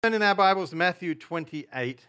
Turn in our Bibles to Matthew 28.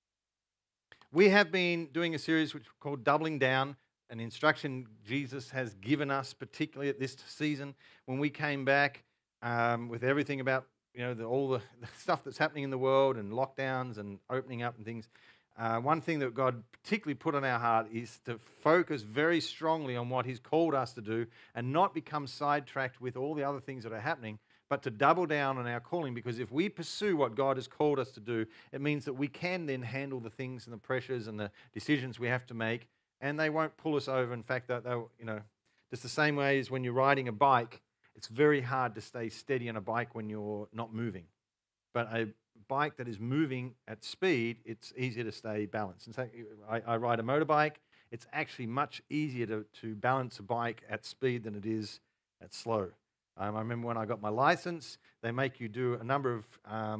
We have been doing a series which is called Doubling Down, an instruction Jesus has given us, particularly at this season when we came back with everything about all the stuff that's happening in the world and lockdowns and opening up and things. One thing that God particularly put on our heart is to focus very strongly on what He's called us to do and not become sidetracked with all the other things that are happening, but to double down on our calling, because if we pursue what God has called us to do, it means that we can then handle the things and the pressures and the decisions we have to make, and they won't pull us over. In fact, they'll, just the same way as when you're riding a bike, it's very hard to stay steady on a bike when you're not moving. But a bike that is moving at speed, it's easier to stay balanced. And so I ride a motorbike. It's actually much easier to balance a bike at speed than it is at slow. I remember when I got my license, they make you do a number of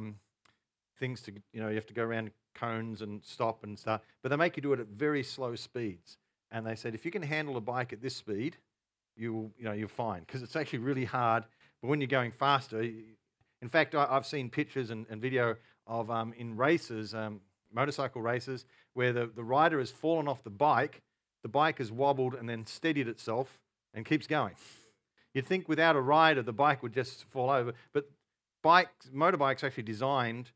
things to, you have to go around cones and stop and stuff, but they make you do it at very slow speeds. And they said, if you can handle a bike at this speed, you're fine, because it's actually really hard. But when you're going faster, in fact, I've seen pictures and video of in races, motorcycle races, where the rider has fallen off the bike has wobbled and then steadied itself and keeps going. You'd think without a rider, the bike would just fall over, but motorbikes are actually designed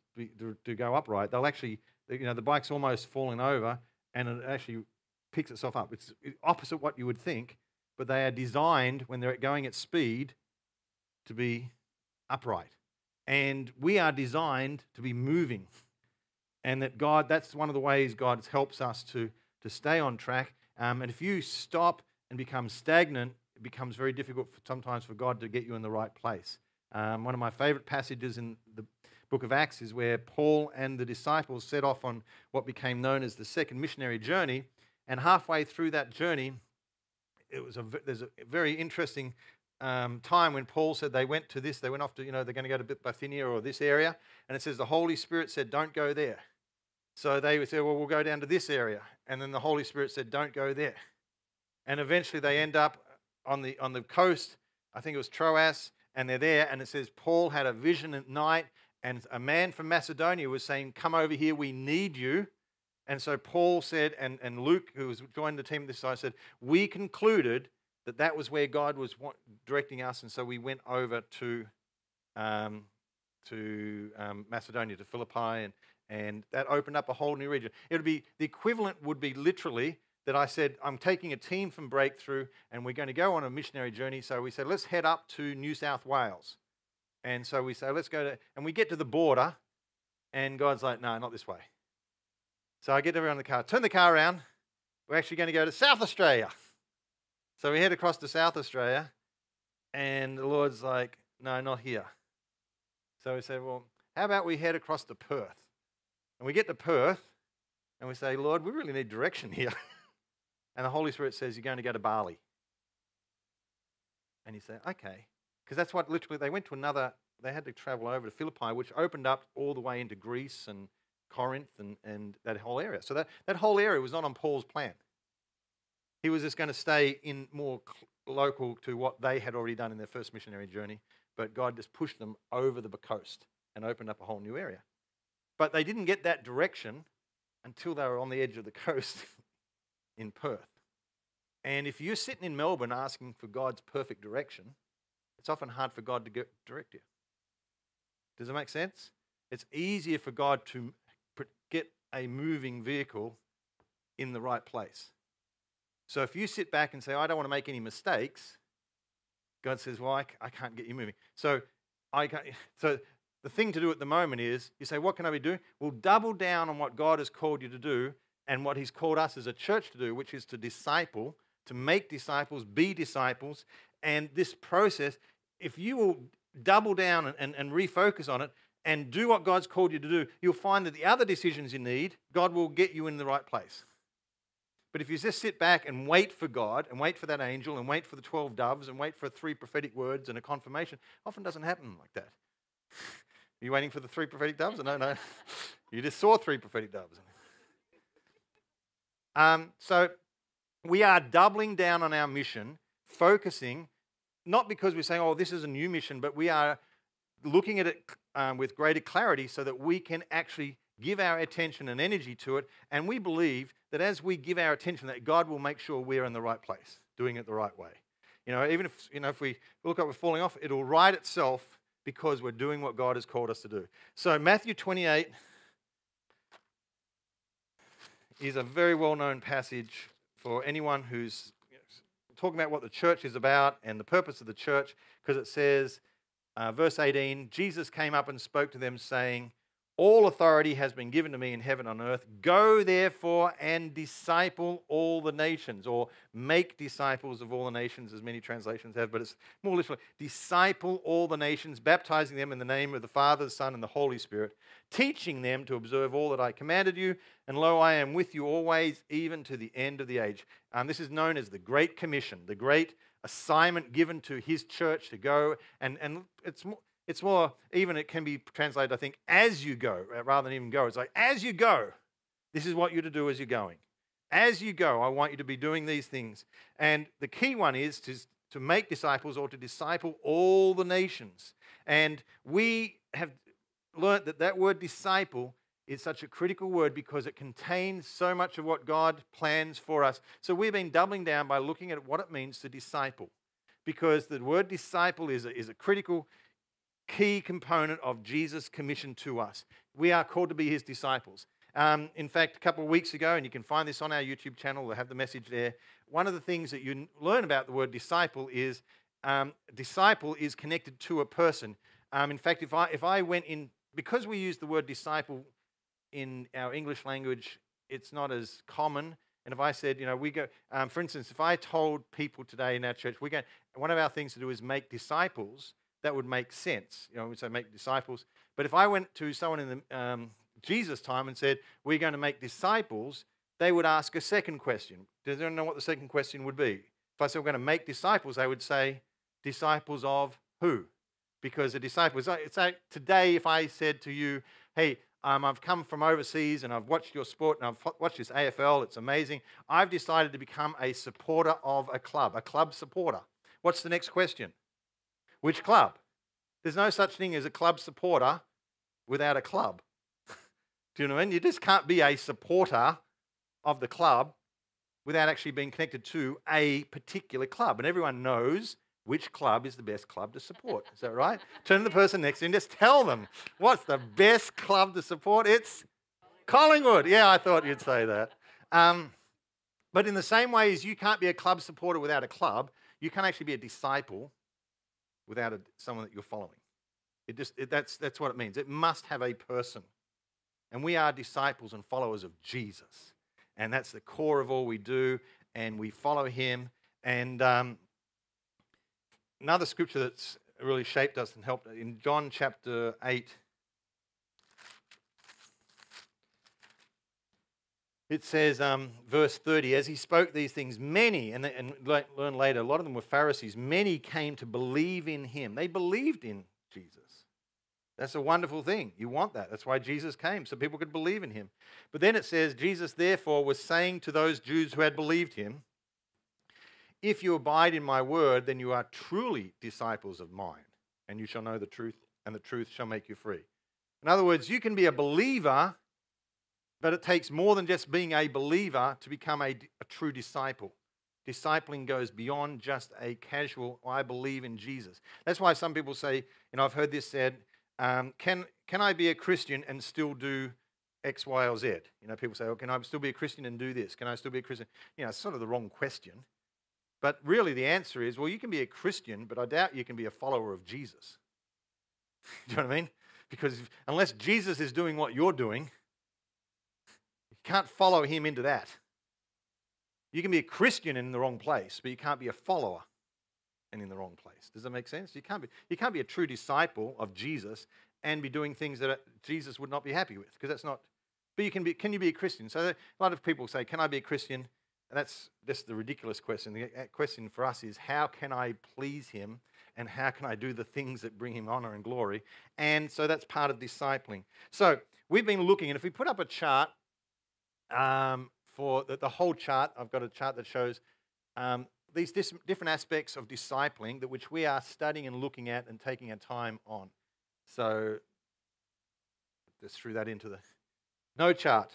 to go upright. They'll actually, the bike's almost falling over, and it actually picks itself up. It's opposite what you would think, but they are designed when they're going at speed to be upright. And we are designed to be moving. And that's one of the ways God helps us to stay on track. And if you stop and become stagnant, it becomes very difficult sometimes for God to get you in the right place. One of my favorite passages in the book of Acts is where Paul and the disciples set off on what became known as the second missionary journey. And halfway through that journey, there's a very interesting time when Paul said they went off to, they're going to go to Bithynia or this area. And it says the Holy Spirit said, don't go there. So they said, well, we'll go down to this area. And then the Holy Spirit said, don't go there. And eventually they end up on the coast, I think it was Troas, and they're there. And it says Paul had a vision at night, and a man from Macedonia was saying, come over here, we need you. And so Paul said, and Luke, who was joined the team this side, said, we concluded that was where God was directing us, and so we went over to Macedonia, to Philippi, and that opened up a whole new region. The equivalent would be literally that I said, I'm taking a team from Breakthrough, and we're going to go on a missionary journey. So we said, let's head up to New South Wales. And so we say, let's go and we get to the border, and God's like, no, not this way. So I get everyone in the car, turn the car around. We're actually going to go to South Australia. So we head across to South Australia, and the Lord's like, no, not here. So we said, well, how about we head across to Perth? And we get to Perth, and we say, Lord, we really need direction here. And the Holy Spirit says, you're going to go to Bali. And you say, okay. Because that's what literally, they had to travel over to Philippi, which opened up all the way into Greece and Corinth and that whole area. So that whole area was not on Paul's plan. He was just going to stay in more local to what they had already done in their first missionary journey. But God just pushed them over the coast and opened up a whole new area. But they didn't get that direction until they were on the edge of the coast in Perth. And if you're sitting in Melbourne asking for God's perfect direction, it's often hard for God to direct you. Does it make sense? It's easier for God to get a moving vehicle in the right place. So if you sit back and say, I don't want to make any mistakes, God says, well, I can't get you moving. So the thing to do at the moment is, you say, what can I be doing? Well, double down on what God has called you to do and what He's called us as a church to do, which is to disciple, to make disciples, be disciples. And this process, if you will double down and refocus on it and do what God's called you to do, you'll find that the other decisions you need, God will get you in the right place. But if you just sit back and wait for God and wait for that angel and wait for the 12 doves and wait for 3 prophetic words and a confirmation, often doesn't happen like that. Are you waiting for the 3 prophetic doves? No. You just saw 3 prophetic doves. So we are doubling down on our mission, focusing, not because we're saying, oh, this is a new mission, but we are looking at it with greater clarity so that we can actually give our attention and energy to it. And we believe that as we give our attention, that God will make sure we're in the right place, doing it the right way. Even if we look like we're falling off, it'll right itself because we're doing what God has called us to do. So Matthew 28 is a very well-known passage for anyone who's talking about what the church is about and the purpose of the church, because it says, verse 18, Jesus came up and spoke to them saying, all authority has been given to me in heaven and on earth. Go therefore and disciple all the nations, or make disciples of all the nations, as many translations have, but it's more literally, disciple all the nations, baptizing them in the name of the Father, the Son, and the Holy Spirit, teaching them to observe all that I commanded you, and lo, I am with you always, even to the end of the age. This is known as the Great Commission, the great assignment given to his church to go, and it's more, even it can be translated, I think, as you go, rather than even go. It's like, as you go, this is what you're to do as you're going. As you go, I want you to be doing these things. And the key one is to make disciples, or to disciple all the nations. And we have learnt that word disciple is such a critical word because it contains so much of what God plans for us. So we've been doubling down by looking at what it means to disciple, because the word disciple is a critical key component of Jesus' commission to us. We are called to be his disciples. In fact, a couple of weeks ago, and you can find this on our YouTube channel, we'll have the message there, one of the things that you learn about the word disciple is connected to a person. In fact, if I went in, because we use the word disciple in our English language, it's not as common. And if I said, we go, for instance, if I told people today in our church, one of our things to do is make disciples, that would make sense. We'd say make disciples. But if I went to someone in the Jesus time and said, we're going to make disciples, they would ask a second question. Does anyone know what the second question would be? If I said we're going to make disciples, they would say, disciples of who? Because a disciple, it's like today if I said to you, hey, I've come from overseas and I've watched your sport and I've watched this AFL, it's amazing. I've decided to become a supporter of a club supporter. What's the next question? Which club? There's no such thing as a club supporter without a club. Do you know what I mean? You just can't be a supporter of the club without actually being connected to a particular club. And everyone knows which club is the best club to support. Is that right? Turn to the person next to you and just tell them, what's the best club to support? It's Collingwood. Yeah, I thought you'd say that. But in the same way as you can't be a club supporter without a club, you can't actually be a disciple without someone that you're following. That's what it means. It must have a person. And we are disciples and followers of Jesus. And that's the core of all we do. And we follow him. And another scripture that's really shaped us and helped, in John chapter 8, it says, verse 30, as he spoke these things, many, and learn later, a lot of them were Pharisees, many came to believe in him. They believed in Jesus. That's a wonderful thing. You want that. That's why Jesus came, so people could believe in him. But then it says, Jesus therefore was saying to those Jews who had believed him, if you abide in my word, then you are truly disciples of mine, and you shall know the truth, and the truth shall make you free. In other words, you can be a believer, but it takes more than just being a believer to become a true disciple. Discipling goes beyond just a casual, I believe in Jesus. That's why some people say, I've heard this said, can I be a Christian and still do X, Y, or Z? People say, can I still be a Christian and do this? Can I still be a Christian? It's sort of the wrong question. But really the answer is, well, you can be a Christian, but I doubt you can be a follower of Jesus. Do you know what I mean? Because unless Jesus is doing what you're doing, you can't follow him into that. You can be a Christian in the wrong place, but you can't be a follower and in the wrong place. Does that make sense? You can't be a true disciple of Jesus and be doing things that Jesus would not be happy with, because that's not. But can you be a Christian? So a lot of people say, can I be a Christian? And that's the ridiculous question. The question for us is, how can I please him, and how can I do the things that bring him honor and glory? And so that's part of discipling. So we've been looking, and if we put up a chart for the whole chart, I've got a chart that shows these different aspects of discipling which we are studying and looking at and taking our time on. So just threw that into the no chart.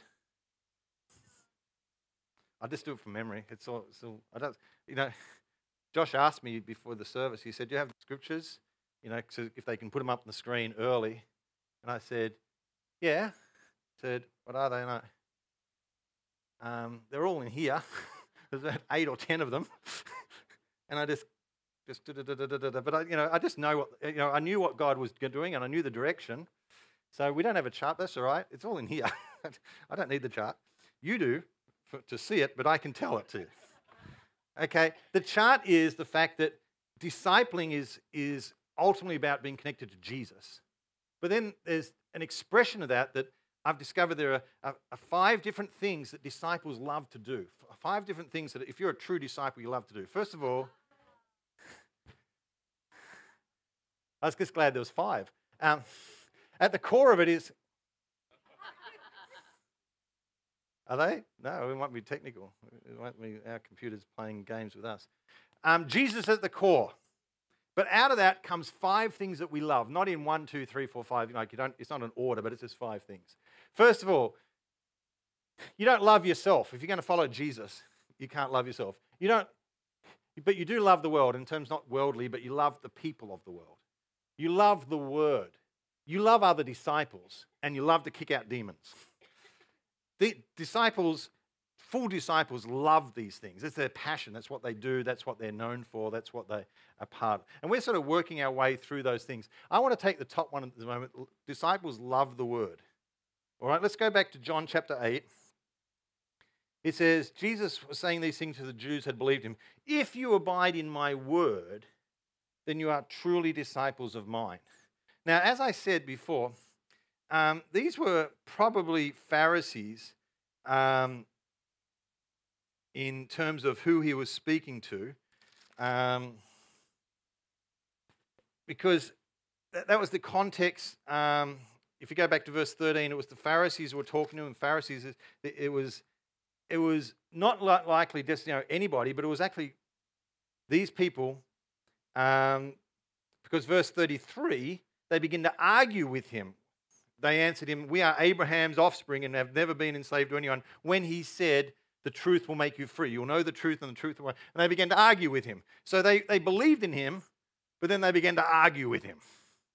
I just do it from memory. It's all I don't, you know. Josh asked me before the service. He said, "Do you have the scriptures? You know, so if they can put them up on the screen early." And I said, "Yeah." I said, "What are they?" And they're all in here. There's about 8 or 10 of them, and I just but I just know what I knew what God was doing, and I knew the direction. So we don't have a chart. That's all right. It's all in here. I don't need the chart. You do to see it, but I can tell it to you. Okay. The chart is the fact that discipling is ultimately about being connected to Jesus. But then there's an expression of that I've discovered there are 5 different things that disciples love to do. 5 different things that if you're a true disciple, you love to do. First of all, I was just glad there was 5. At the core of it is, are they? No, we might be technical. It might be our computers playing games with us. Jesus at the core. But out of that comes 5 things that we love. Not in 1, 2, 3, 4, 5. It's not an order, but it's just 5 things. First of all, you don't love yourself. If you're going to follow Jesus, you can't love yourself. But you do love the world in terms not worldly, but you love the people of the world. You love the word. You love other disciples, and you love to kick out demons. The disciples, full disciples, love these things. It's their passion. That's what they do. That's what they're known for. That's what they are part of. And we're sort of working our way through those things. I want to take the top one at the moment. Disciples love the word. All right, let's go back to John chapter 8. It says, Jesus was saying these things to the Jews who had believed him. If you abide in my word, then you are truly disciples of mine. Now, as I said before, these were probably Pharisees in terms of who he was speaking to, because that was the context. If you go back to verse 13, it was the Pharisees who were talking to him. Pharisees, it was not likely just anybody, but it was actually these people, because verse 33, they begin to argue with him. They answered him, "We are Abraham's offspring and have never been enslaved to anyone," when he said, "The truth will make you free. You'll know the truth and the truth will..." And they began to argue with him. So they believed in him, but then they began to argue with him.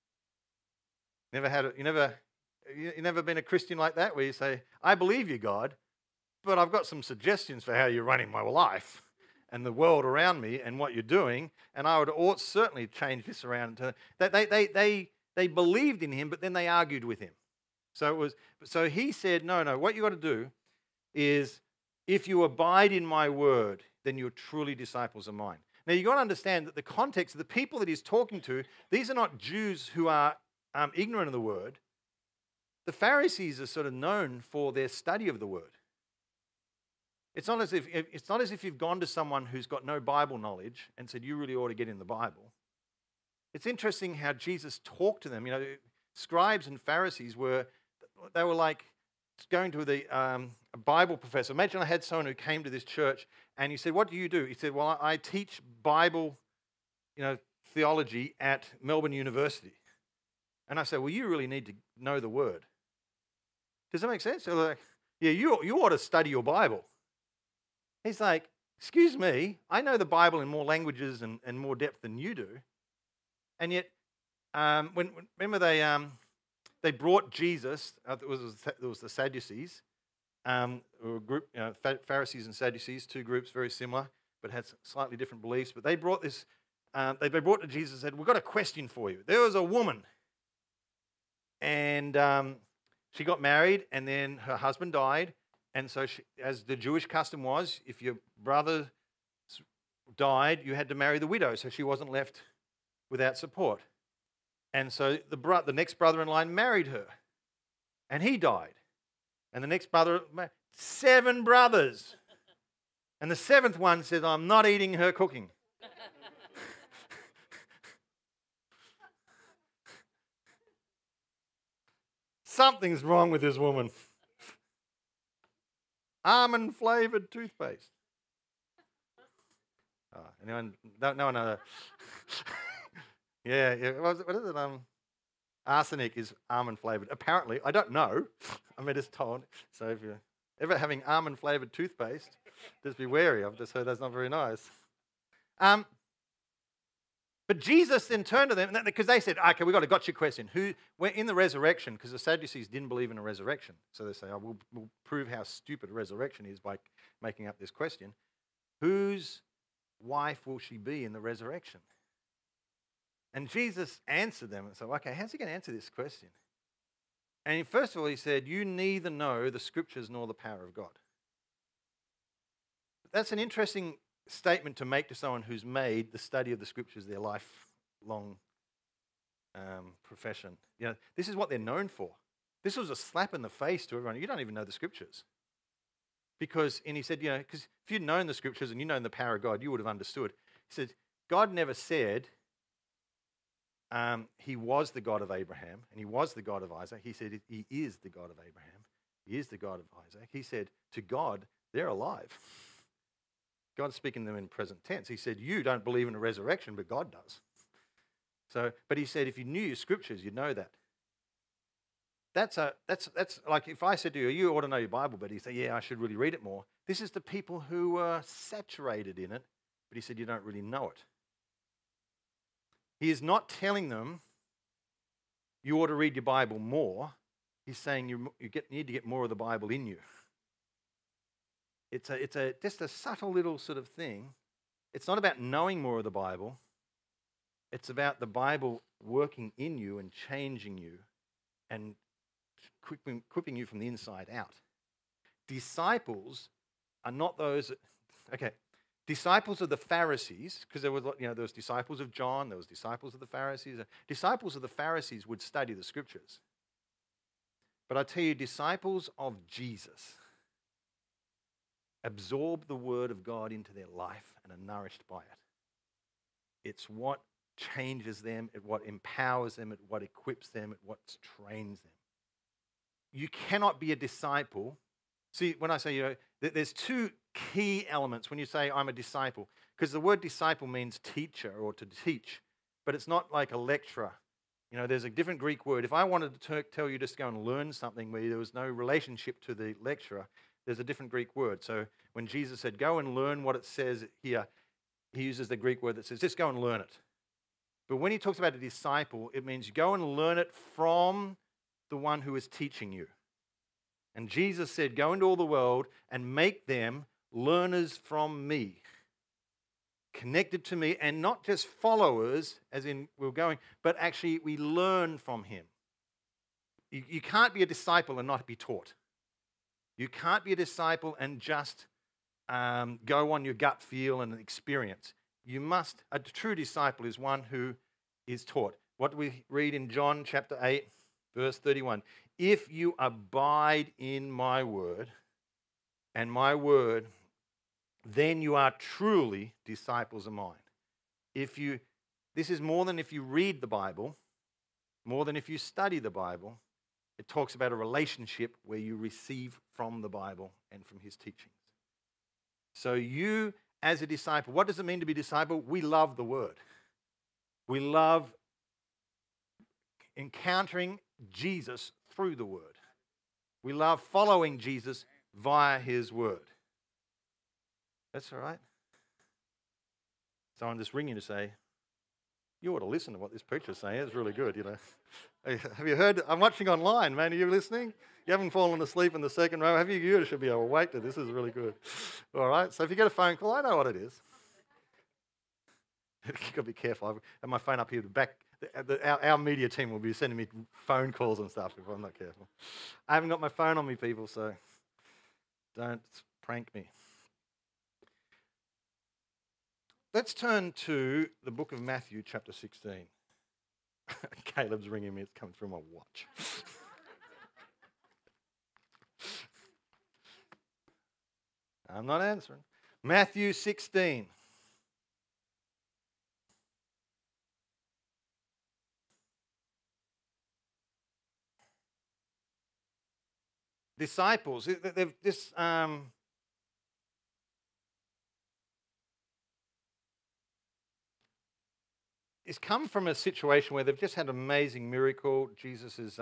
You never been a Christian like that, where you say, "I believe you, God, but I've got some suggestions for how you're running my life and the world around me and what you're doing, and I would certainly change this around." They believed in him, but then they argued with him. So he said, no, what you got to do is, if you abide in my word, then you're truly disciples of mine. Now, you've got to understand that the context of the people that he's talking to, these are not Jews who are ignorant of the word. The Pharisees are sort of known for their study of the word. It's not as if you've gone to someone who's got no Bible knowledge and said, "You really ought to get in the Bible." It's interesting how Jesus talked to them. Scribes and Pharisees were like going to a Bible professor. Imagine I had someone who came to this church and he said, "What do you do?" He said, "Well, I teach Bible, theology at Melbourne University." And I said, "Well, you really need to know the word." Does that make sense? They're like, "Yeah, you ought to study your Bible." He's like, "Excuse me, I know the Bible in more languages and more depth than you do." And yet, remember they brought Jesus. It was the Sadducees, a group, Pharisees and Sadducees, 2 groups very similar, but had slightly different beliefs. But they brought this. They brought to Jesus and said, "We've got a question for you. There was a woman, and she got married, and then her husband died, and so as the Jewish custom was, if your brother died, you had to marry the widow, so she wasn't left without support. And so the next brother in line married her, and he died. And the next brother, 7 brothers. And the 7th one says, "I'm not eating her cooking." Something's wrong with this woman. Almond-flavored toothpaste. Anyone? No one. Yeah. What is it? Arsenic is almond flavoured. Apparently, I don't know. I'm just told. So if you're ever having almond flavoured toothpaste, just be wary. I've just heard that's not very nice. But Jesus then turned to them because they said, okay, we've got a gotcha question. When in the resurrection, because the Sadducees didn't believe in a resurrection. So they say, oh, we'll prove how stupid a resurrection is by making up this question. Whose wife will she be in the resurrection? And Jesus answered them and said, okay, how's he going to answer this question? And first of all, he said, you neither know the scriptures nor the power of God. That's an interesting statement to make to someone who's made the study of the scriptures their lifelong profession. You know, this is what they're known for. This was a slap in the face to everyone. You don't even know the scriptures. And he said, because if you'd known the scriptures and you known the power of God, you would have understood. He said, God never said he was the God of Abraham and he was the God of Isaac. He said he is the God of Abraham. He is the God of Isaac. He said, to God, they're alive. God's speaking to them in present tense. He said, you don't believe in a resurrection, but God does. But he said, if you knew your scriptures, you'd know that. That's like if I said to you, you ought to know your Bible, but he said, yeah, I should really read it more. This is the people who are saturated in it, but he said, you don't really know it. He is not telling them you ought to read your Bible more. He's saying you need to get more of the Bible in you. It's just a subtle little sort of thing. It's not about knowing more of the Bible. It's about the Bible working in you and changing you and equipping you from the inside out. Disciples are not those. Okay, disciples of the Pharisees, because there was disciples of John, there was disciples of the Pharisees. Disciples of the Pharisees would study the scriptures. But I tell you, disciples of Jesus absorb the word of God into their life and are nourished by it. It's what changes them, it's what empowers them, it's what equips them, it's what trains them. You cannot be a disciple. See, when I say, there's two key elements when you say I'm a disciple, because the word disciple means teacher or to teach, but it's not like a lecturer. There's a different Greek word. If I wanted to tell you just go and learn something where there was no relationship to the lecturer, there's a different Greek word. So when Jesus said, go and learn what it says here, he uses the Greek word that says, just go and learn it. But when he talks about a disciple, it means go and learn it from the one who is teaching you. And Jesus said, go into all the world and make them learners from me, connected to me, and not just followers, as in we're going, but actually we learn from him. You can't be a disciple and not be taught. You can't be a disciple and just go on your gut feel and experience. A true disciple is one who is taught. What do we read in John chapter 8, verse 31? If you abide in my word, and my word, then you are truly disciples of mine. This is more than if you read the Bible, more than if you study the Bible. It talks about a relationship where you receive from the Bible and from his teachings. So you, as a disciple, what does it mean to be a disciple? We love the word. We love encountering Jesus through the word. We love following Jesus via his word. That's all right. So I'm just ringing to say, you ought to listen to what this preacher's saying. It's really good, Have you heard? I'm watching online, man. Are you listening? You haven't fallen asleep in the second row, have you? You should be awake to this. This is really good. All right. So if you get a phone call, I know what it is. You've got to be careful. I have my phone up here. Our media team will be sending me phone calls and stuff if I'm not careful. I haven't got my phone on me, people, so don't prank me. Let's turn to the book of Matthew, chapter 16. Caleb's ringing me. It's coming through my watch. I'm not answering. Matthew 16. Disciples, it's come from a situation where they've just had an amazing miracle. Jesus has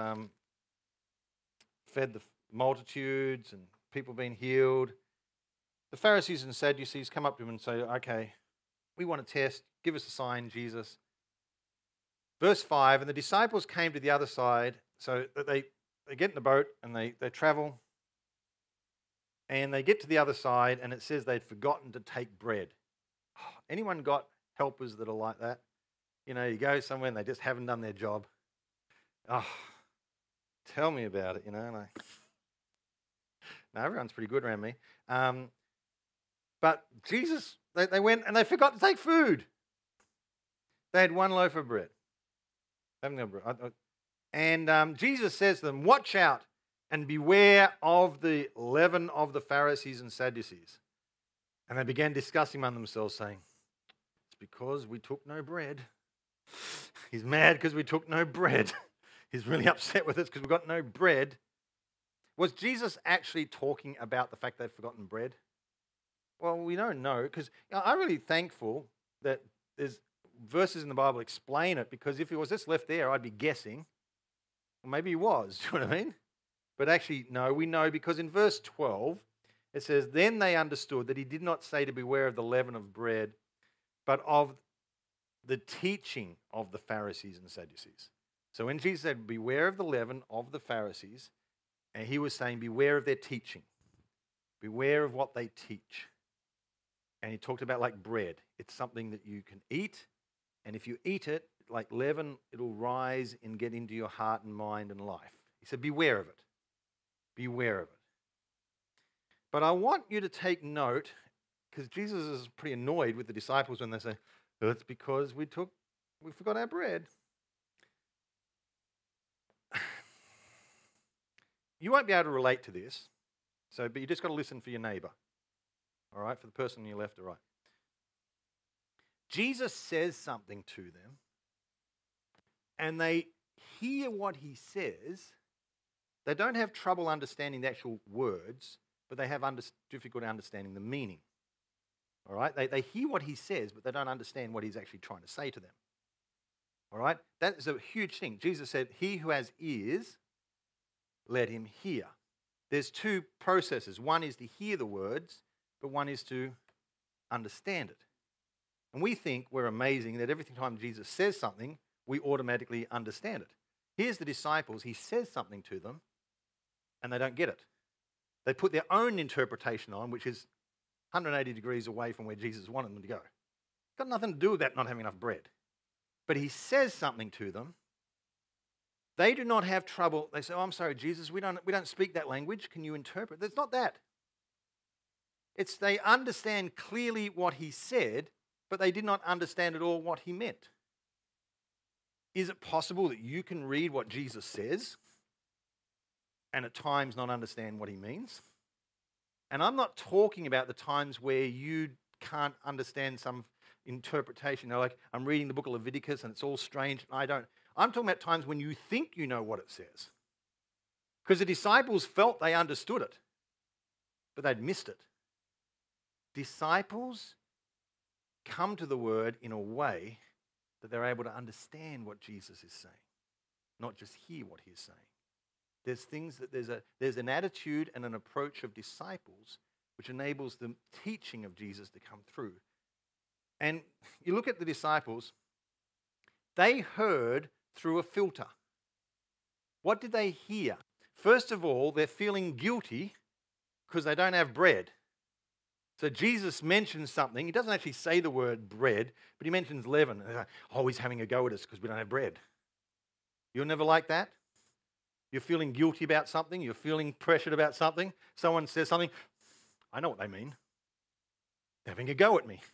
fed the multitudes and people being healed. The Pharisees and Sadducees come up to him and say, okay, we want to test. Give us a sign, Jesus. Verse 5, and the disciples came to the other side. So they get in the boat and they travel. And they get to the other side, and it says they'd forgotten to take bread. Anyone got helpers that are like that? You know, you go somewhere and they just haven't done their job. Oh, tell me about it, you know. No, everyone's pretty good around me. But Jesus, they went and they forgot to take food. They had one loaf of bread. And Jesus says to them, watch out and beware of the leaven of the Pharisees and Sadducees. And they began discussing among themselves, saying, it's because we took no bread. He's mad because we took no bread. He's really upset with us because we've got no bread. Was Jesus actually talking about the fact they've forgotten bread? Well, we don't know, because I'm really thankful that there's verses in the Bible explain it, because if it was just left there, I'd be guessing. Well, maybe he was, do you know what I mean? But actually, no, we know, because in verse 12, it says, then they understood that he did not say to beware of the leaven of bread, but of the teaching of the Pharisees and Sadducees. So when Jesus said, beware of the leaven of the Pharisees, and he was saying, beware of their teaching. Beware of what they teach. And he talked about like bread. It's something that you can eat, and if you eat it, like leaven, it'll rise and get into your heart and mind and life. He said, beware of it. Beware of it. But I want you to take note, because Jesus is pretty annoyed with the disciples when they say, oh, it's because we forgot our bread. You won't be able to relate to this, but you just got to listen for your neighbor. All right, for the person on your left or right. Jesus says something to them, and they hear what he says. They don't have trouble understanding the actual words, but they have difficulty understanding the meaning. All right, they hear what he says, but they don't understand what he's actually trying to say to them. All right, that is a huge thing. Jesus said, he who has ears, let him hear. There's two processes. One is to hear the words, but one is to understand it. And we think we're amazing that every time Jesus says something, we automatically understand it. Here's the disciples. He says something to them, and they don't get it. They put their own interpretation on, which is 180 degrees away from where Jesus wanted them to go. It's got nothing to do with that not having enough bread. But he says something to them. They do not have trouble. They say, oh, I'm sorry, Jesus, we don't speak that language. Can you interpret? It's not that. It's they understand clearly what he said, but they did not understand at all what he meant. Is it possible that you can read what Jesus says and at times not understand what he means? And I'm not talking about the times where you can't understand some interpretation. Like, I'm reading the book of Leviticus and it's all strange. I don't. I'm talking about times when you think you know what it says. Because the disciples felt they understood it, but they'd missed it. Disciples come to the word in a way that they're able to understand what Jesus is saying, not just hear what he's saying. There's things that there's an attitude and an approach of disciples which enables the teaching of Jesus to come through. And you look at the disciples, they heard through a filter. What did they hear? First of all, they're feeling guilty because they don't have bread. So Jesus mentions something. He doesn't actually say the word bread, but he mentions leaven. They're like, oh, he's having a go at us because we don't have bread. You're never like that? You're feeling guilty about something. You're feeling pressured about something. Someone says something. I know what they mean. They're having a go at me.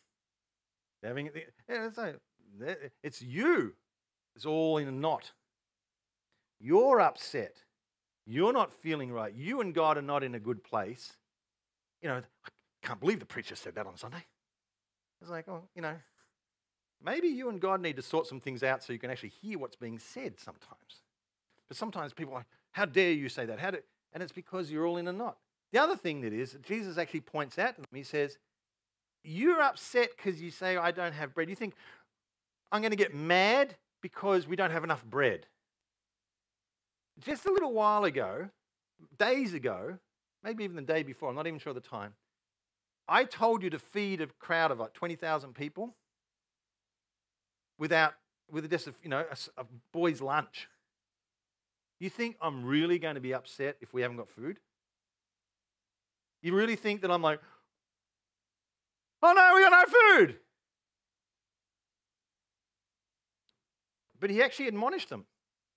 It's you. It's all in a knot. You're upset. You're not feeling right. You and God are not in a good place. You know, I can't believe the preacher said that on Sunday. It's like, oh, you know, maybe you and God need to sort some things out so you can actually hear what's being said sometimes. But sometimes people are like, how dare you say that? And it's because you're all in a knot. The other thing that is, Jesus actually points out to them, he says, you're upset because you say, I don't have bread. You think, I'm going to get mad because we don't have enough bread. Just a little while ago, days ago, maybe even the day before, I'm not even sure the time, I told you to feed a crowd of like 20,000 people with just a boy's lunch. You think I'm really going to be upset if we haven't got food? You really think that I'm like, oh no, we got no food? But he actually admonished them.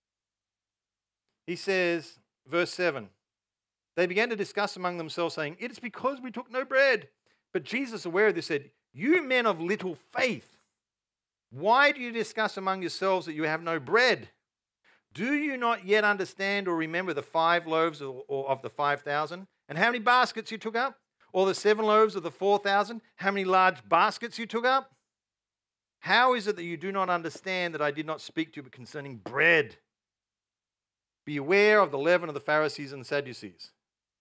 He says, verse 7, they began to discuss among themselves, saying, it is because we took no bread. But Jesus, aware of this, said, you men of little faith, why do you discuss among yourselves that you have no bread? Do you not yet understand or remember the 5 loaves of the 5,000? And how many baskets you took up? Or the 7 loaves of the 4,000? How many large baskets you took up? How is it that you do not understand that I did not speak to you concerning bread? Be aware of the leaven of the Pharisees and the Sadducees.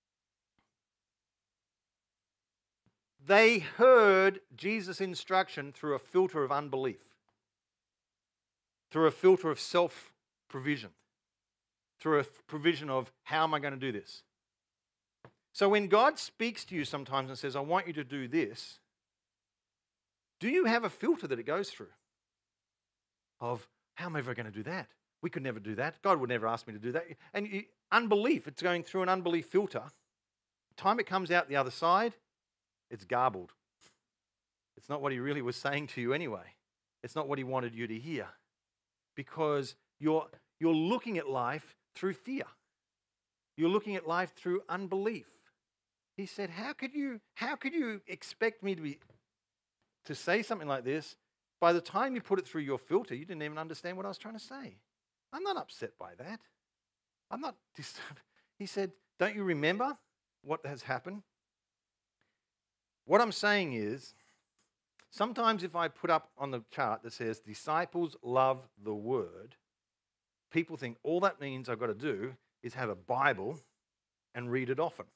They heard Jesus' instruction through a filter of unbelief, through a filter of self-provision, through a provision of how am I going to do this? So when God speaks to you sometimes and says, I want you to do this, do you have a filter that it goes through of how am I ever going to do that? We could never do that. God would never ask me to do that. And unbelief, it's going through an unbelief filter. The time it comes out the other side, it's garbled. It's not what he really was saying to you anyway. It's not what he wanted you to hear. Because you're looking at life through fear. You're looking at life through unbelief. He said, how could you expect me to say something like this? By the time you put it through your filter, you didn't even understand what I was trying to say. I'm not upset by that. I'm not disturbed. He said, don't you remember what has happened? What I'm saying is, sometimes if I put up on the chart that says disciples love the word, people think all that means I've got to do is have a Bible and read it often.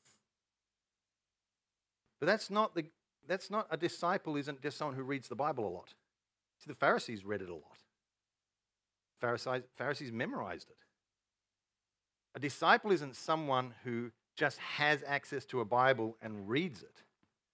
But that's not a disciple isn't just someone who reads the Bible a lot. See, the Pharisees read it a lot. Pharisees memorized it. A disciple isn't someone who just has access to a Bible and reads it.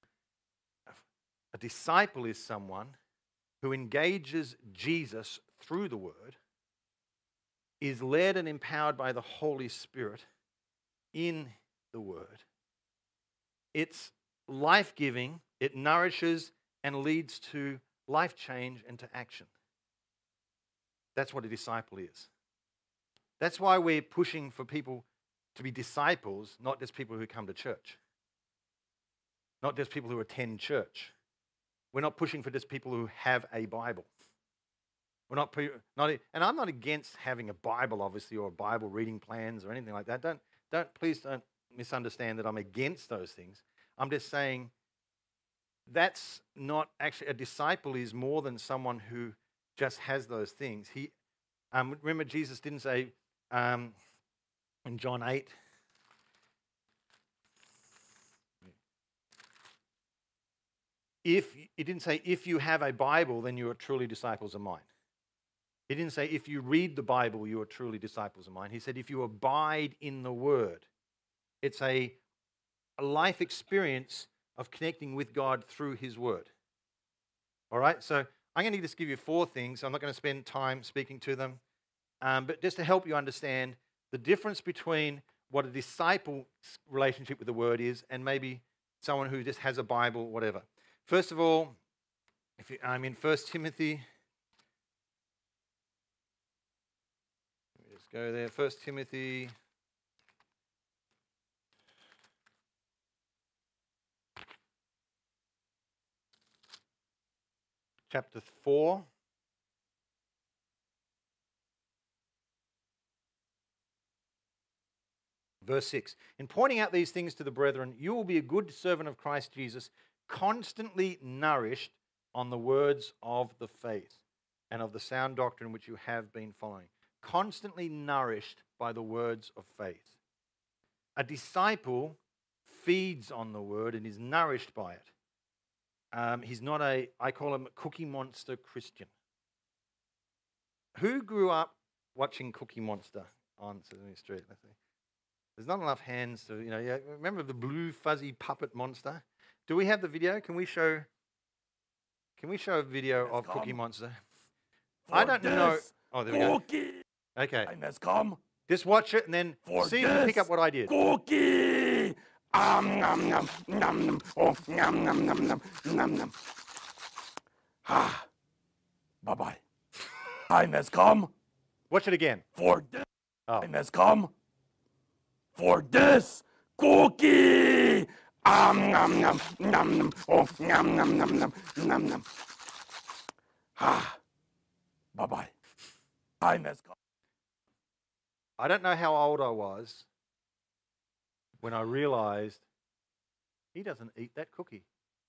A disciple is someone who engages Jesus through the Word, is led and empowered by the Holy Spirit in the Word. It's life-giving, it nourishes and leads to life change and to action. That's what a disciple is. That's why we're pushing for people to be disciples, not just people who come to church. Not just people who attend church. We're not pushing for just people who have a Bible. We're not, and I'm not against having a Bible, obviously, or Bible reading plans or anything like that. Please don't misunderstand that I'm against those things. I'm just saying that's not actually, a disciple is more than someone who just has those things. Remember Jesus didn't say in John 8, he didn't say if you have a Bible, then you are truly disciples of mine. He didn't say if you read the Bible, you are truly disciples of mine. He said if you abide in the Word. It's a life experience of connecting with God through His Word. All right, so I'm going to just give you 4 things. I'm not going to spend time speaking to them. But just to help you understand the difference between what a disciple's relationship with the Word is and maybe someone who just has a Bible, whatever. First of all, I'm in 1 Timothy. Let me just go there. 1 Timothy. Chapter 4. Verse 6. In pointing out these things to the brethren, you will be a good servant of Christ Jesus, constantly nourished on the words of the faith and of the sound doctrine which you have been following. Constantly nourished by the words of faith. A disciple feeds on the word and is nourished by it. He's not I call him a cookie monster Christian. Who grew up watching Cookie Monster on Sesame Street? Let's see. There's not enough hands to, yeah, remember the blue fuzzy puppet monster? Do we have the video? Can we show a video of Cookie Monster? I don't know. Oh, there we go. Okay. I must come. Just watch it and then see if you pick up what I did. Cookie. Nom nom nom nom. Oh, nom nom nom nom nom nom. Ah. Bye bye. I must come. Watch it again. For this. Oh. I must come. For this cookie. Nom nom nom nom. Oh, nom nom nom nom nom nom. Ah. Bye bye. I must come. I don't know how old I was when I realized he doesn't eat that cookie.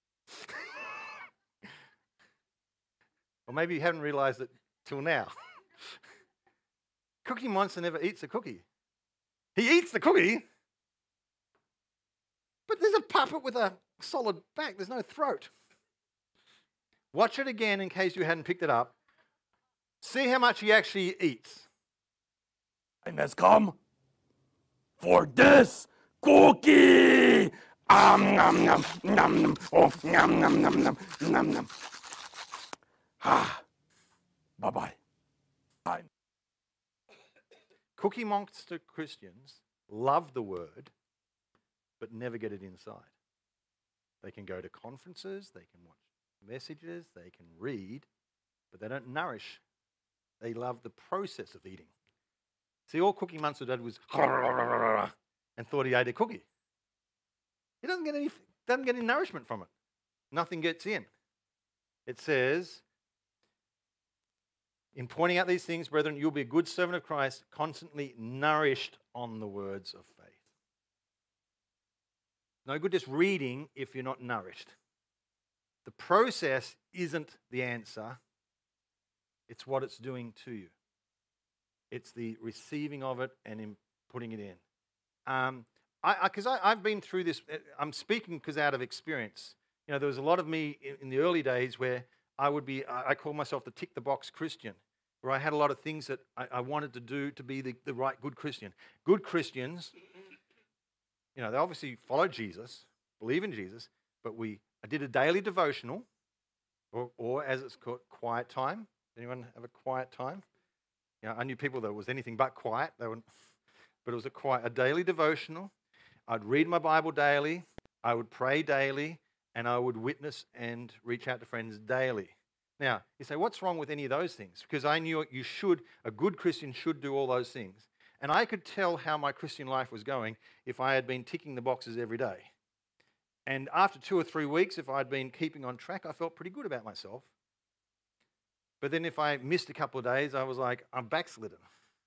Or maybe you haven't realized it till now. Cookie Monster never eats a cookie. He eats the cookie, but there's a puppet with a solid back. There's no throat. Watch it again in case you hadn't picked it up. See how much he actually eats. I must come for this cookie. Nom nom nom nom. Oh, nom nom nom nom nom nom. Ah. Bye bye. Cookie Monster Christians love the word, but never get it inside. They can go to conferences, they can watch messages, they can read, but they don't nourish. They love the process of eating. See, all Cookie Monster did was and thought he ate a cookie. He doesn't get any nourishment from it. Nothing gets in. It says, in pointing out these things, brethren, you'll be a good servant of Christ, constantly nourished on the words of faith. No good just reading if you're not nourished. The process isn't the answer. It's what it's doing to you. It's the receiving of it and in putting it in. Because I've been through this. I'm speaking because out of experience. There was a lot of me in the early days where I call myself the tick-the-box Christian, where I had a lot of things that I wanted to do to be the right good Christian. Good Christians, they obviously follow Jesus, believe in Jesus, but I did a daily devotional, or as it's called, quiet time. Anyone have a quiet time? I knew people that was anything but quiet. But it was a daily devotional. I'd read my Bible daily. I would pray daily. And I would witness and reach out to friends daily. Now, you say, what's wrong with any of those things? Because I knew a good Christian should do all those things. And I could tell how my Christian life was going if I had been ticking the boxes every day. And after 2 or 3 weeks, if I'd been keeping on track, I felt pretty good about myself. But then if I missed a couple of days, I was like, I'm backslidden.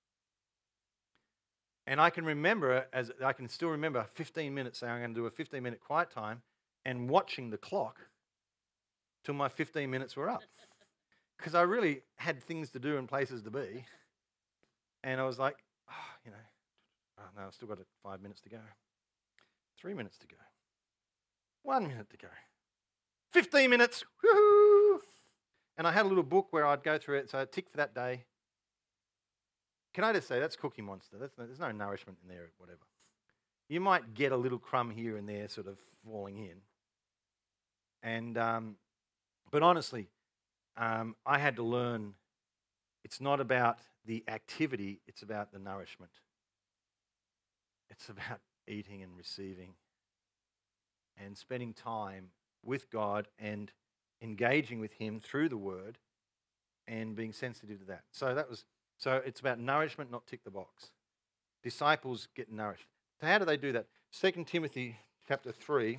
And I can still remember 15 minutes, saying I'm going to do a 15-minute quiet time, and watching the clock till my 15 minutes were up. Because I really had things to do and places to be. And I was like, no, I've still got 5 minutes to go. 3 minutes to go. 1 minute to go. 15 minutes, woohoo! And I had a little book where I'd go through it, so I'd tick for that day. Can I just say, that's Cookie Monster. There's no nourishment in there, whatever. You might get a little crumb here and there sort of falling in. And, but honestly, I had to learn it's not about the activity, it's about the nourishment. It's about eating and receiving and spending time with God and engaging with Him through the Word and being sensitive to that. So it's about nourishment, not tick the box. Disciples get nourished. So how do they do that? 2 Timothy chapter 3,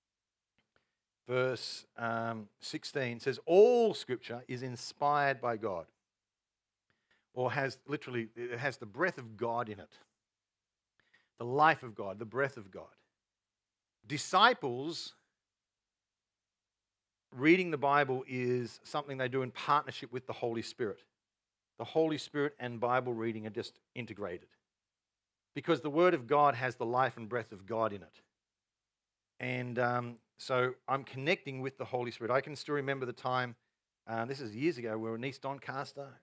verse 16 says, all Scripture is inspired by God, or it has the breath of God in it. The life of God, the breath of God. Disciples reading the Bible is something they do in partnership with the Holy Spirit. The Holy Spirit and Bible reading are just integrated, because the Word of God has the life and breath of God in it. And so I'm connecting with the Holy Spirit. I can still remember the time, this is years ago, we were in East Doncaster.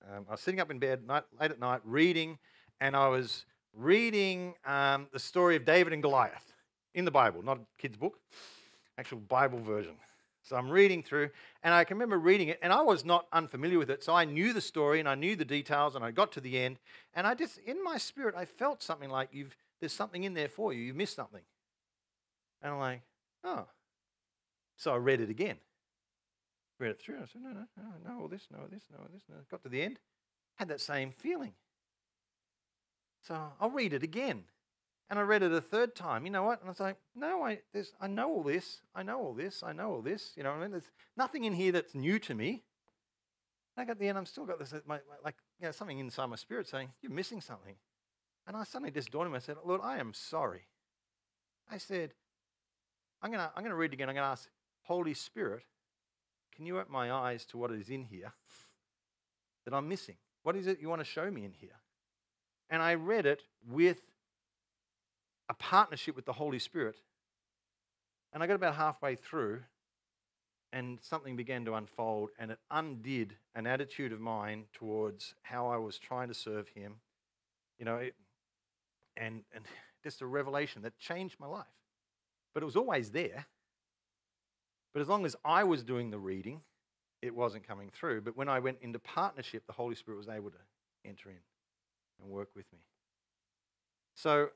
I was sitting up in bed late at night reading, and I was reading the story of David and Goliath in the Bible, not a kid's book, actual Bible version. So I'm reading through, and I can remember reading it, and I was not unfamiliar with it, so I knew the story, and I knew the details, and I got to the end, and I just, in my spirit, I felt something like, there's something in there for you, you've missed something. And I'm like, oh. So I read it again. Read it through, and I said, no, I know all this, know this, know this. Got to the end, had that same feeling. So I'll read it again. And I read it a third time. You know what? And I was like, no, I know all this. I know all this. I know all this. You know what I mean? There's nothing in here that's new to me. And I got to the end, I've still got this, something inside my spirit saying, you're missing something. And I suddenly just dawned on me, I said, Lord, I am sorry. I said, I'm gonna read it again. I'm going to ask, Holy Spirit, can you open my eyes to what is in here that I'm missing? What is it you want to show me in here? And I read it with a partnership with the Holy Spirit. And I got about halfway through, and something began to unfold, and it undid an attitude of mine towards how I was trying to serve Him. You know, and just a revelation that changed my life. But it was always there. But as long as I was doing the reading, it wasn't coming through. But when I went into partnership, the Holy Spirit was able to enter in and work with me. So,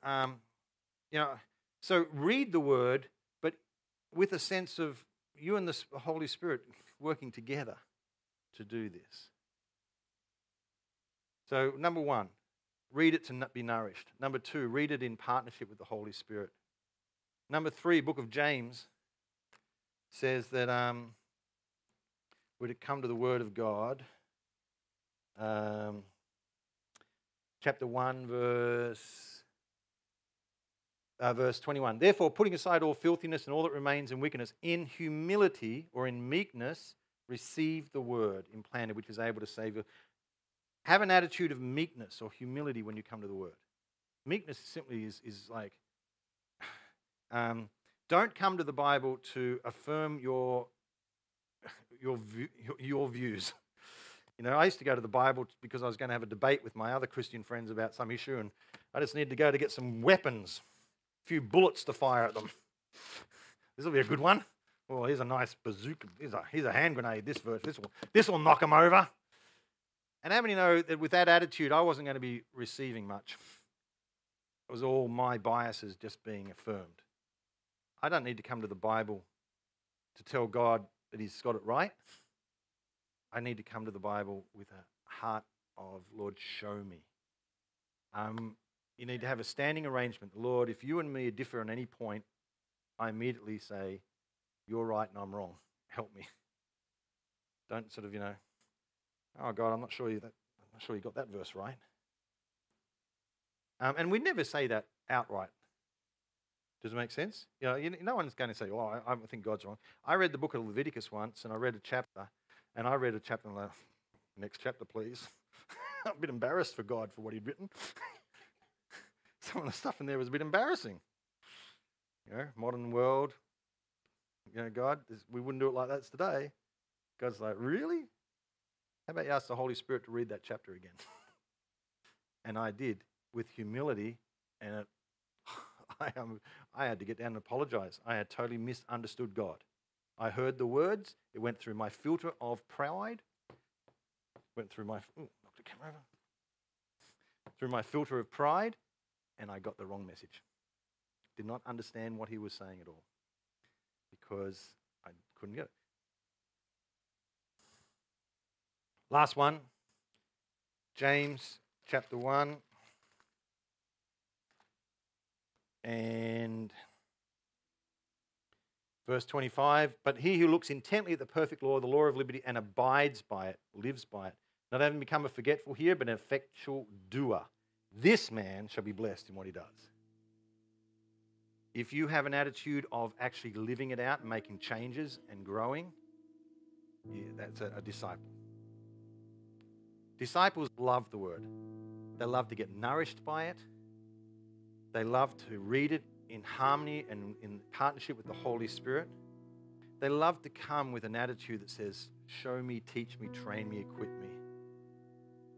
so read the Word, but with a sense of you and the Holy Spirit working together to do this. So, number one, read it to be nourished. Number two, read it in partnership with the Holy Spirit. Number three, book of James says that we're to come to the Word of God. Chapter 1, verse 21. Therefore, putting aside all filthiness and all that remains in wickedness, in humility or in meekness, receive the word implanted, which is able to save you. Have an attitude of meekness or humility when you come to the word. Meekness simply is like, don't come to the Bible to affirm your views. You know, I used to go to the Bible because I was going to have a debate with my other Christian friends about some issue, and I just needed to go to get some weapons, a few bullets to fire at them. This will be a good one. Well, here's a nice bazooka. Here's a hand grenade. This verse. This will knock them over. And how many know that with that attitude, I wasn't going to be receiving much? It was all my biases just being affirmed. I don't need to come to the Bible to tell God that He's got it right. I need to come to the Bible with a heart of, Lord, show me. You need to have a standing arrangement. Lord, if you and me differ on any point, I immediately say, you're right and I'm wrong. Help me. Don't sort of, oh God, I'm not sure you got that verse right. And we never say that outright. Does it make sense? No one's going to say, oh, I think God's wrong. I read the book of Leviticus once, and I read a chapter, and next chapter, please. I'm a bit embarrassed for God for what He'd written. Some of the stuff in there was a bit embarrassing. Modern world. God, we wouldn't do it like that today. God's like, really? How about you ask the Holy Spirit to read that chapter again? And I did, with humility, and I had to get down and apologize. I had totally misunderstood God. I heard the words. It went through my filter of pride. Knocked the camera over. Through my filter of pride, and I got the wrong message. Did not understand what He was saying at all because I couldn't get it. Last one, James chapter 1 and verse 25. But he who looks intently at the perfect law, the law of liberty, and abides by it, lives by it, not having become a forgetful hearer, but an effectual doer, this man shall be blessed in what he does. If you have an attitude of actually living it out and making changes and growing, that's a disciple. Disciples love the Word. They love to get nourished by it. They love to read it in harmony and in partnership with the Holy Spirit. They love to come with an attitude that says, show me, teach me, train me, equip me.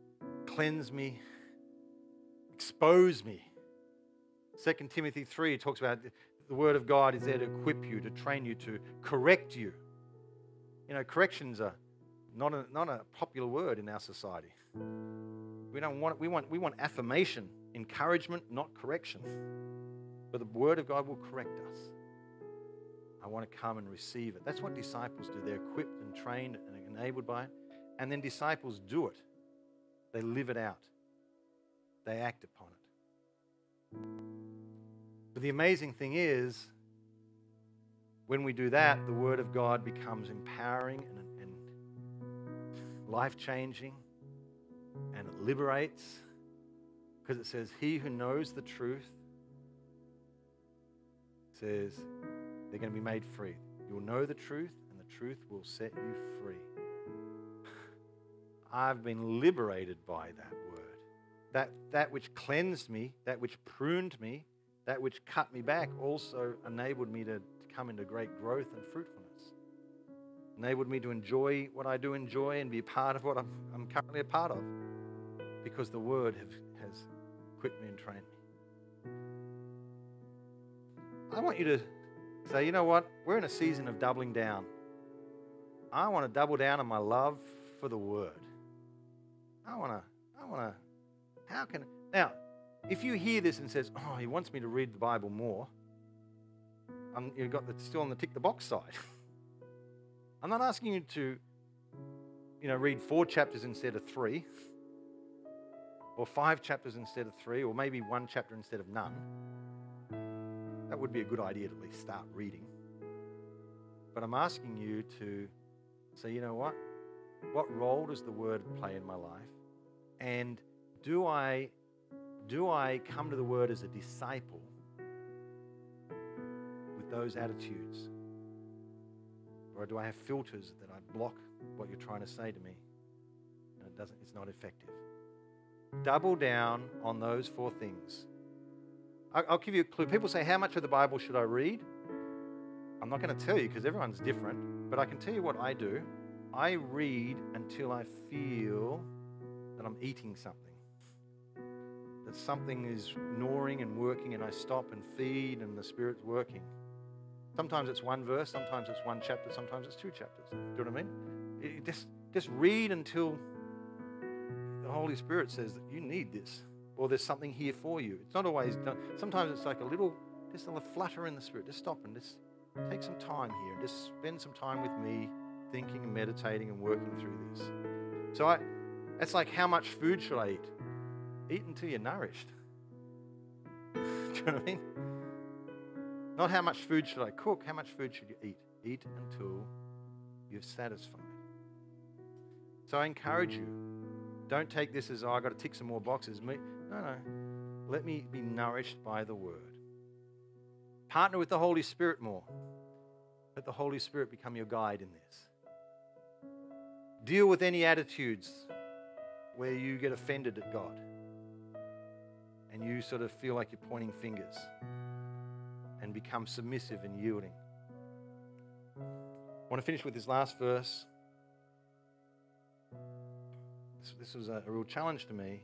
cleanse me, expose me. 2 Timothy 3 talks about the Word of God is there to equip you, to train you, to correct you. You know, corrections are not a popular word in our society. We don't want it. We want affirmation, encouragement, not correction. But the Word of God will correct us. I want to come and receive it. That's what disciples do. They're equipped and trained and enabled by it. And then disciples do it. They live it out. They act upon it. But the amazing thing is, when we do that, the Word of God becomes empowering and life-changing, and it liberates, because it says, he who knows the truth says they're going to be made free. You'll know the truth, and the truth will set you free. I've been liberated by that word. That which cleansed me, that which pruned me, that which cut me back also enabled me to come into great growth and fruitfulness. Enabled me to enjoy what I do enjoy and be a part of what I'm currently a part of, because the Word has equipped me and trained me. I want you to say, you know what? We're in a season of doubling down. I want to double down on my love for the Word. Now, if you hear this and says, oh, he wants me to read the Bible more, you've got still on the tick the box side. I'm not asking you to, read 4 chapters instead of 3, or 5 chapters instead of 3, or maybe 1 chapter instead of none. That would be a good idea to at least start reading. But I'm asking you to say, you know what? What role does the Word play in my life? And do I come to the Word as a disciple with those attitudes? Or do I have filters that I block what you're trying to say to me? And it's not effective. Double down on those 4 things. I'll give you a clue. People say, how much of the Bible should I read? I'm not going to tell you because everyone's different, but I can tell you what I do. I read until I feel that I'm eating something. That something is gnawing and working, and I stop and feed, and the Spirit's working. Sometimes it's 1 verse, sometimes it's 1 chapter, sometimes it's 2 chapters. Do you know what I mean? Just read until the Holy Spirit says that you need this, or there's something here for you. It's not always done. Sometimes it's like just a little flutter in the Spirit. Just stop and just take some time here, and just spend some time with me, thinking and meditating and working through this. So it's like, how much food should I eat? Eat until you're nourished. Do you know what I mean? Not how much food should I cook, how much food should you eat? Eat until you're satisfied. So I encourage you, don't take this as, I've got to tick some more boxes. No. Let me be nourished by the Word. Partner with the Holy Spirit more. Let the Holy Spirit become your guide in this. Deal with any attitudes where you get offended at God and you sort of feel like you're pointing fingers, and become submissive and yielding. I want to finish with this last verse. This was a real challenge to me.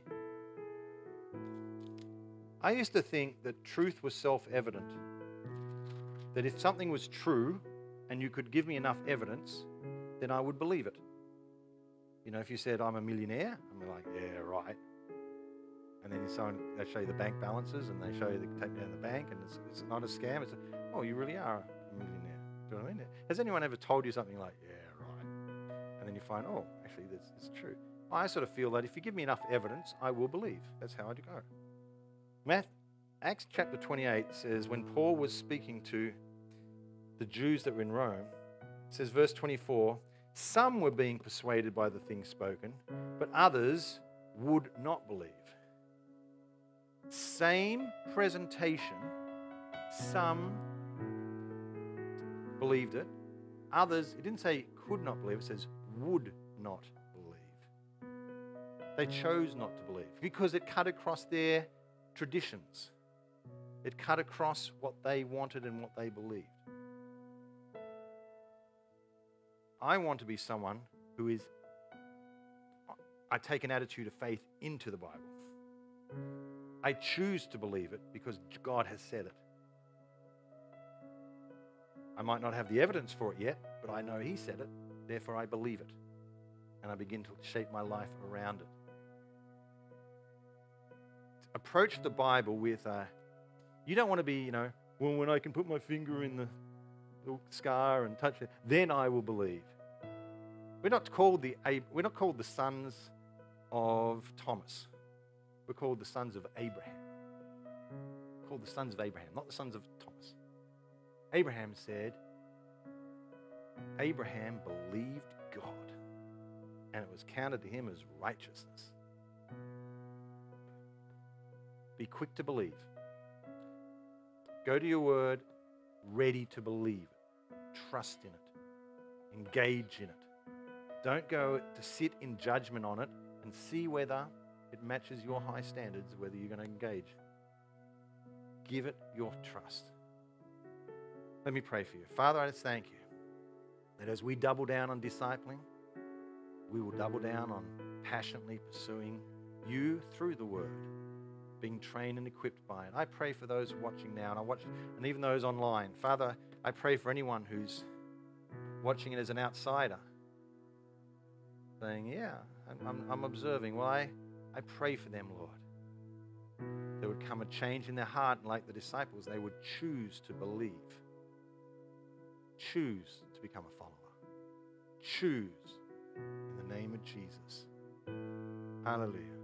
I used to think that truth was self-evident. That if something was true and you could give me enough evidence, then I would believe it. If you said, I'm a millionaire, I'm like, yeah, right. And then they show you the bank balances, and they show you they take down the bank, and it's not a scam. It's you really are a millionaire. Do you know what I mean? Has anyone ever told you something like, yeah, right? And then you find, actually, it's true. I sort of feel that if you give me enough evidence, I will believe. That's how I go. Acts chapter 28 says, when Paul was speaking to the Jews that were in Rome, it says, verse 24, some were being persuaded by the things spoken, but others would not believe. Same presentation, some believed it, others, it didn't say could not believe, it says would not believe. They chose not to believe because it cut across their traditions. It cut across what they wanted and what they believed. I want to be someone who is, I take an attitude of faith into the Bible. I choose to believe it because God has said it. I might not have the evidence for it yet, but I know He said it, therefore I believe it. And I begin to shape my life around it. Approach the Bible with, you don't want to be, well, when I can put my finger in the scar and touch it, then I will believe. We're not called the sons of Thomas. We're called the sons of Abraham. We're called the sons of Abraham, not the sons of Thomas. Abraham said, Abraham believed God, and it was counted to him as righteousness. Be quick to believe. Go to your word, ready to believe it. Trust in it. Engage in it. Don't go to sit in judgment on it and see whether it matches your high standards, whether you're going to engage. Give it your trust. Let me pray for you. Father, I just thank you that as we double down on discipling, we will double down on passionately pursuing you through the word, being trained and equipped by it. I pray for those watching now, and even those online. Father, I pray for anyone who's watching it as an outsider, saying, yeah, I'm observing. Well, I pray for them, Lord. There would come a change in their heart, and like the disciples, they would choose to believe. Choose to become a follower. Choose in the name of Jesus. Hallelujah.